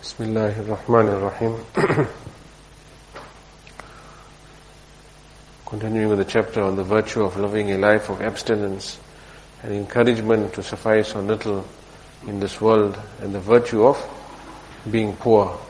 Bismillahir Rahmanir Rahim. Continuing with the chapter on the virtue of living a life of abstinence and encouragement to suffice on little in this world, and the virtue of being poor.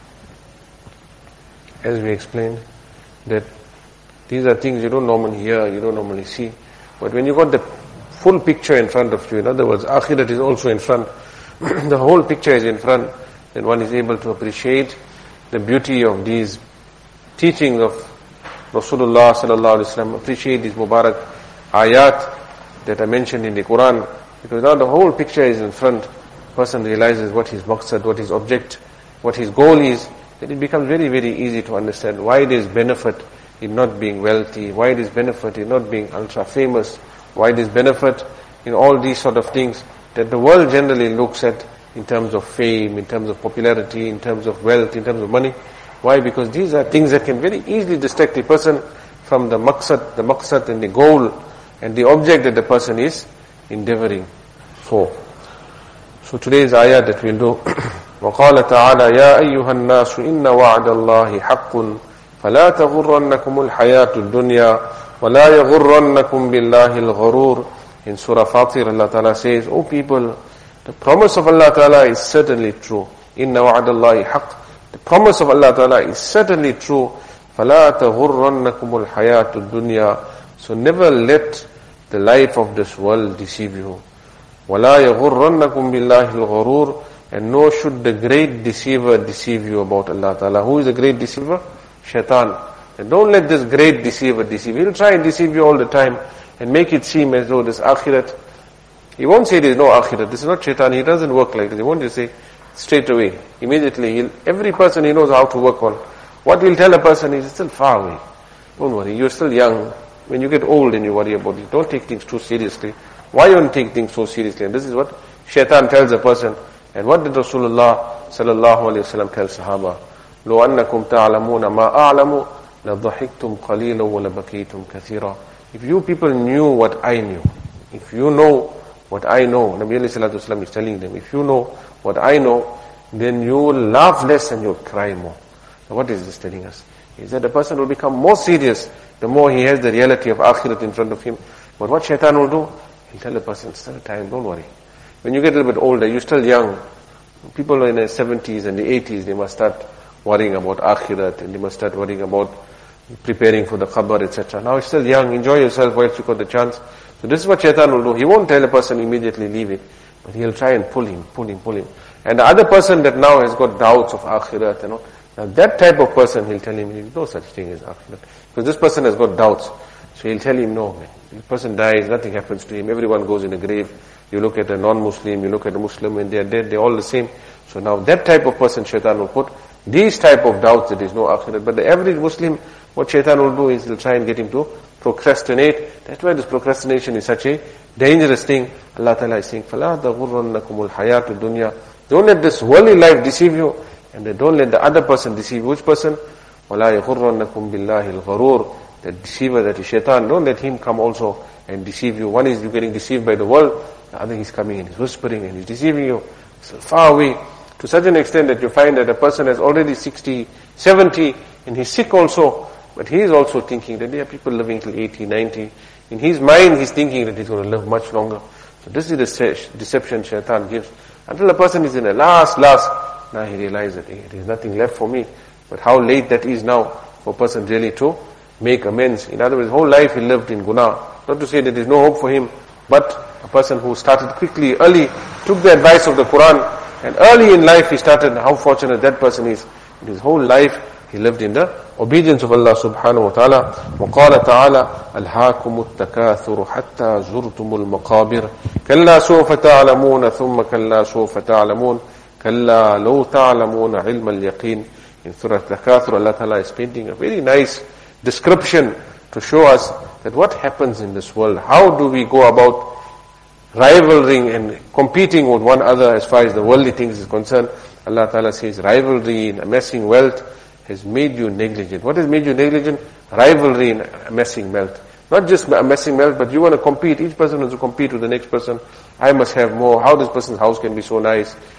As we explained, that these are things you don't normally hear, you don't normally see, but when you got the full picture in front of you, in other words, Akhirat is also in front, the whole picture is in front, then one is able to appreciate the beauty of these teachings of Rasulullah sallallahu alaihi wasallam, appreciate these Mubarak ayat that are mentioned in the Quran, because now the whole picture is in front. Person realizes what his maqsad, what his object, what his goal is, then it becomes very, very easy to understand why there is benefit in not being wealthy, why there is benefit in not being ultra famous, why there is benefit in all these sort of things that the world generally looks at in terms of fame, in terms of popularity, in terms of wealth, in terms of money. Why? Because these are things that can very easily distract a person from the maqsad and the goal and the object that the person is endeavoring for. So today's ayah that we'll do, وَقَالَ تَعَالَى يَا أَيُّهَا النَّاسُ إِنَّ وَعْدَ اللَّهِ حَقٌّ فَلَا تَغُرَّنَّكُمُ الْحَيَاةُ الدُّنْيَا وَلَا يَغُرَّنَّكُمْ بِاللَّهِ الْغَرُورُ. In Surah Fatir, Allah Ta'ala says, O people, the promise of Allah Ta'ala is certainly true. إِنَّ وَعْدَ اللَّهِ حَقٌّ. The promise of Allah Ta'ala is certainly true. فَلَا تَغُرَّنَّكُمُ الْحَيَاةُ الدُّنْيَا. So never let the life of this world deceive you. وَلَا يَغُرَّنَّكُمْ بِاللَّهِ الْغَرُورُ. And nor should the great deceiver deceive you about Allah Ta'ala. Who is the great deceiver? Shaitan. And don't let this great deceiver deceive you. He'll try and deceive you all the time and make it seem as though this akhirat. He won't say there is no akhirat. This is not Shaitan. He doesn't work like this. He won't just say straight away, immediately. Every person he knows how to work on. What he'll tell a person is still far away. Don't worry, you're still young. When you get old and you worry about it, don't take things too seriously. Why don't take things so seriously? And this is what Shaitan tells a person. And what did Rasulullah sallallahu alayhi wa sallam tell Sahaba? لو أنكم تعلمون ما أعلم لضحكتم قليلا ولبكيتم كثيرا. If you people knew what I knew, if you know what I know, Nabi alayhi salatu wasalam is telling them, if you know what I know, then you will laugh less and you will cry more. Now what is this telling us? Is that the person will become more serious the more he has the reality of akhirat in front of him. But what Shaitan will do? He'll tell the person, still time, don't worry. When you get a little bit older, you're still young. People in their 70s and the 80s, they must start worrying about akhirat, and they must start worrying about preparing for the qabr, etc. Now you're still young, enjoy yourself whilst you got the chance. So this is what Shaitan will do. He won't tell a person immediately leave it, but he'll try and pull him. And the other person that now has got doubts of akhirat, now that type of person, he'll tell him, there's no such thing as akhirat. Because this person has got doubts. So he'll tell him, no, man. The person dies, nothing happens to him. Everyone goes in a grave. You look at a non-Muslim, you look at a Muslim, when they are dead, they're all the same. So now that type of person, Shaitan will put these type of doubts that there is no akhirat. But the average Muslim, what Shaitan will do is he'll try and get him to procrastinate. That's why this procrastination is such a dangerous thing. Allah Ta'ala is saying, فَلَا تَغُرَّنَّكُمُ الْحَيَاةُ الدُّنْيَا. Don't let this worldly life deceive you, and don't let the other person deceive you. Which person? وَلَا يَغُرَّنَّكُمْ بِاللَّهِ الْغَرُورُ. The deceiver, that is Shaitan, don't let him come also and deceive you. One is you getting deceived by the world, the other he's coming and he's whispering and he's deceiving you. So far away, to such an extent that you find that a person has already 60, 70, and he's sick also, but he is also thinking that there are people living till 80, 90. In his mind, he's thinking that he's going to live much longer. So this is the deception Shaitan gives. Until a person is in the last, now he realizes that there is nothing left for me. But how late that is now for a person really to make amends. In other words, whole life he lived in guna. Not to say that there is no hope for him, but a person who started quickly, early, took the advice of the Quran, and early in life he started, how fortunate that person is. In his whole life, he lived in the obedience of Allah subhanahu wa ta'ala. وَقَالَ تَعَالَى أَلْهَاكُمُ التَّكَاثُرُ حَتَّى زُرْتُمُ الْمَقَابِرَ كَلَّا سَوْفَ تَعْلَمُونَ ثُمَّ كَلَّا سَوْفَ تَعْلَمُونَ كَلَّا لَوْ تَعْلَمُونَ عِلْمَ الْيَقِينِ. In Surah Takathur, Allah Ta'ala is painting a very nice description to show us that what happens in this world, how do we go about rivaling and competing with one another as far as the worldly things is concerned. Allah Ta'ala says rivalry in amassing wealth has made you negligent. What has made you negligent? Rivalry in amassing wealth. Not just amassing wealth, but you want to compete. Each person wants to compete with the next person. I must have more. How this person's house can be so nice.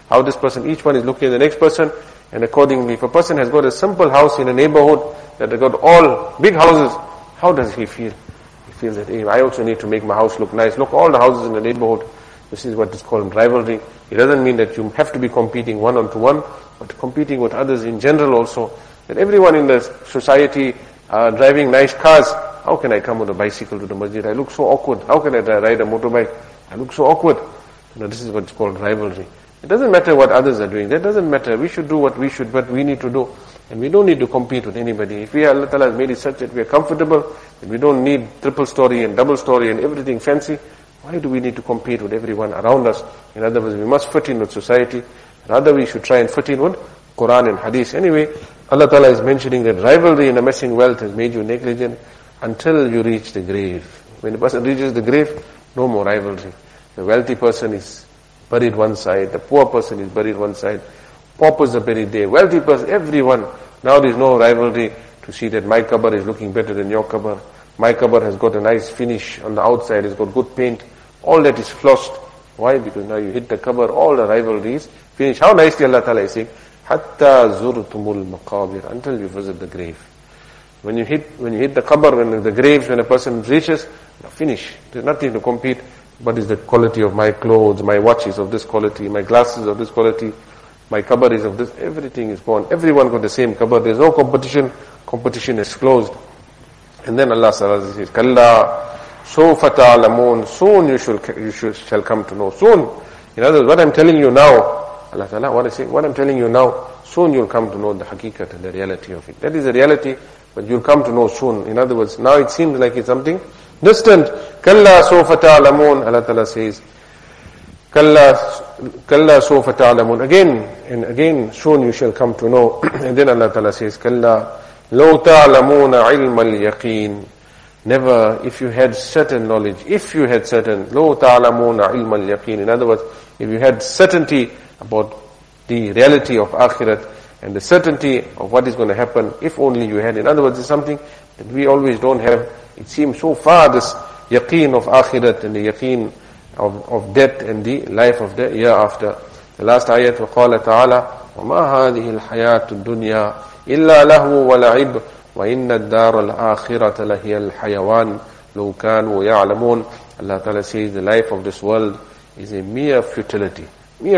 how this person, each one is looking at the next person, and accordingly, if a person has got a simple house in a neighborhood that has got all big houses, how does he feel? He feels that, hey, I also need to make my house look nice. Look, all the houses in the neighborhood. This is what is called rivalry. It doesn't mean that you have to be competing one-on-one, but competing with others in general also. That everyone in the society are driving nice cars. How can I come on a bicycle to the masjid? I look so awkward. How can I ride a motorbike? I look so awkward. This is what's called rivalry. It doesn't matter what others are doing. That doesn't matter. We should do what we need to do. And we don't need to compete with anybody. If Allah Ta'ala has made it such that we are comfortable, and we don't need triple story and double story and everything fancy, why do we need to compete with everyone around us? In other words, we must fit in with society. Rather, we should try and fit in with Quran and Hadith. Anyway, Allah Ta'ala is mentioning that rivalry in amassing wealth has made you negligent until you reach the grave. When a person reaches the grave, no more rivalry. The wealthy person is buried one side, the poor person is buried one side, paupers are buried there, wealthy person, everyone. Now there is no rivalry to see that my qabr is looking better than your qabr. My qabr has got a nice finish on the outside, it's got good paint. All that is flossed. Why? Because now you hit the qabr, all the rivalries finish. How nicely Allah Ta'ala is saying, Hatta zurtumul maqabir, until you visit the grave. When you hit the qabr, when the graves, when a person reaches, finish. There's nothing to compete. What is the quality of my clothes, my watch is of this quality, my glasses of this quality, my qabr is of this, everything is gone. Everyone got the same qabr. There's no competition. Competition is closed. And then Allah says, Kalla, sawfa ta'lamun, soon you shall come to know. Soon. In other words, what I'm telling you now, Allah Ta'ala, what I'm telling you now, soon you'll come to know the haqiqat and the reality of it. That is the reality, but you'll come to know soon. In other words, now it seems like it's something distant. Kalla sawfa ta'lamun, Allah Ta'ala says, Kalla sawfa ta'lamun. Again and again, soon you shall come to know. And then Allah Ta'ala says, Kalla law ta'lamuna ilma al-yaqeen. Never, if you had certain knowledge, law ta'lamuna ilma al-yaqeen. In other words, if you had certainty about the reality of akhirat and the certainty of what is going to happen, if only you had. In other words, it's something that we always don't have. It seems so far, this yaqeen of akhirat and the yaqeen of death and the life of the year after. The last ayat, وَقَالَ تَعَالَى وَمَا هَذِهِ الْحَيَاةُ الدُّنْيَا إِلَّا لَهْوٌ وَلَعِبٌ وَإِنَّ الدَّارَ الْآخِرَةَ لَهِيَ الْحَيَوَانُ لَوْ كَانُوا يَعْلَمُونَ. Allah Ta'ala says the life of this world is a mere futility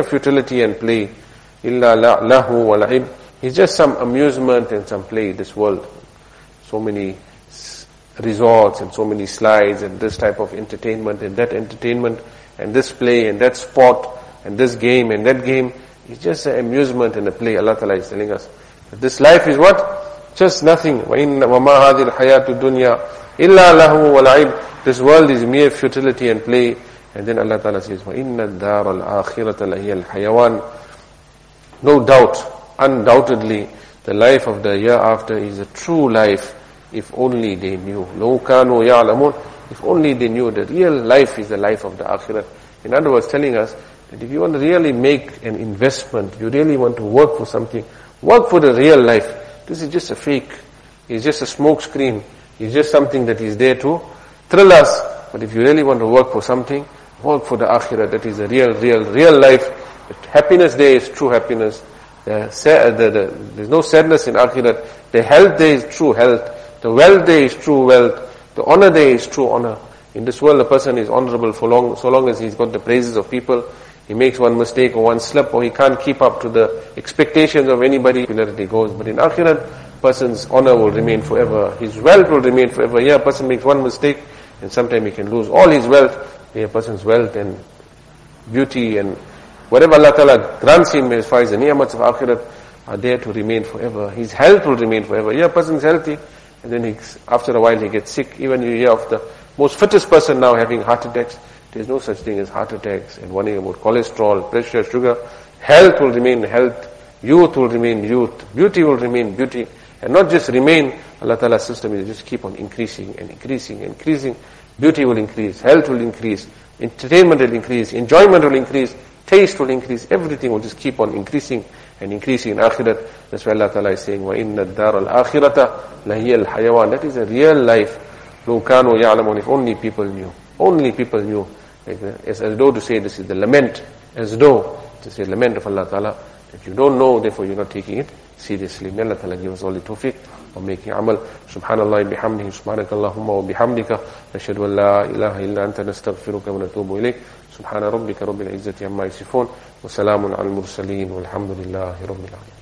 and play. إِلَّا لَهْوٌ وَلَعِبٌ. It's just some amusement and some play, this world. So many resorts and so many slides and this type of entertainment and that entertainment and this play and that sport and this game and that game. It's just an amusement and a play. Allah Ta'ala is telling us that this life is what? Just nothing. وَمَا هَذِهِ الْحَيَاةُ الدُّنْيَا إِلَّا لَهْوٌ وَلَعِبٌ. This world is mere futility and play. And then Allah Ta'ala says, وَإِنَّ الدَّارَ الْآخِرَةَ لَهِيَ الْحَيَوَانُ. No doubt, undoubtedly, the life of the year after is a true life, if only they knew. لَوْ كَانُوا يَعْلَمُونَ. If only they knew the real life is the life of the akhirat. In other words, telling us that if you want to really make an investment, you really want to work for something, work for the real life. This is just a fake. It's just a smoke screen. It's just something that is there to thrill us. But if you really want to work for something, work for the akhirat. That is the real life. The happiness there is true happiness. There's no sadness in akhirat. The health there is true health. The wealth there is true wealth. The honor there is true honor. In this world, a person is honorable so long as he's got the praises of people. He makes one mistake or one slip, or he can't keep up to the expectations of anybody, popularity goes. But in akhirat, person's honor will remain forever. His wealth will remain forever. Here, a person makes one mistake, and sometime he can lose all his wealth. Here, a person's wealth and beauty and whatever Allah Ta'ala grants him as far as the ni'mats of akhirat are there to remain forever. His health will remain forever. Here, a person's healthy, and then after a while he gets sick. Even you hear of the most fittest person now having heart attacks. There's no such thing as heart attacks and worrying about cholesterol, pressure, sugar. Health will remain health. Youth will remain youth. Beauty will remain beauty. And not just remain, Allah Ta'ala's system is just keep on increasing and increasing and increasing. Beauty will increase. Health will increase. Entertainment will increase. Enjoyment will increase. Taste will increase. Everything will just keep on increasing and increasing in akhirat. That's why Allah Ta'ala is saying, وَإِنَّ الدَّارَ الْآخِرَةَ لَهِيَ الْحَيَوَانِ. That is a real life. لَوْ كَانُوا يَعْلَمُونَ. If only people knew. Only people knew. As though to say this is the lament. As though This is a lament of Allah Ta'ala, that you don't know, therefore you're not taking it seriously. May Allah Ta'ala give us all the tawfiq of making amal. Subhanallah bihamdihi, subhanakallahumma wa bihamdika, nashhadu an la ilaha illa anta nastaghfiruka wa natubu ilayk. Subhana rabbika rabbil izzati amma yasifun, wa salamun al mursaleen, walhamdulillahi rabbil alamin.